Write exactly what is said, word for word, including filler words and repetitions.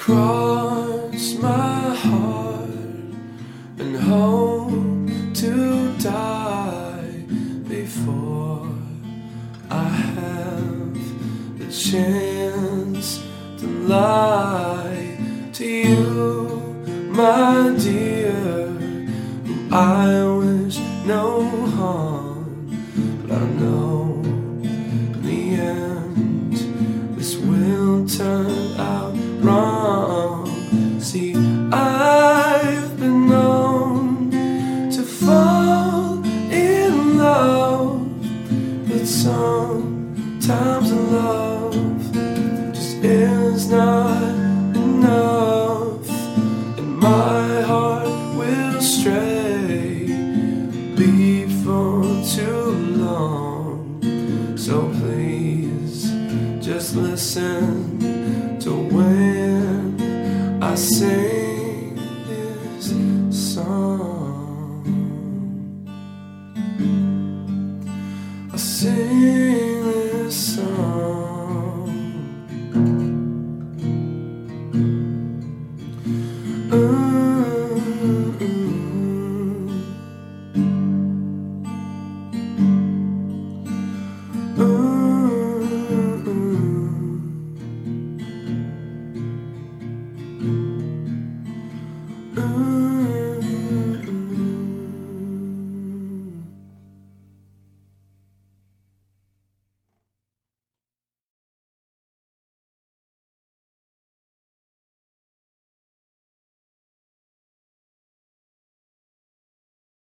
cross my heart and hope to die before I have the chance to lie to you, my dear, who I wish no harm, but I know in the end this will turn out wrong. See, I've been known to fall in love, but sometimes love just is not enough, and my heart will stray before too long. So please just listen to when I sing.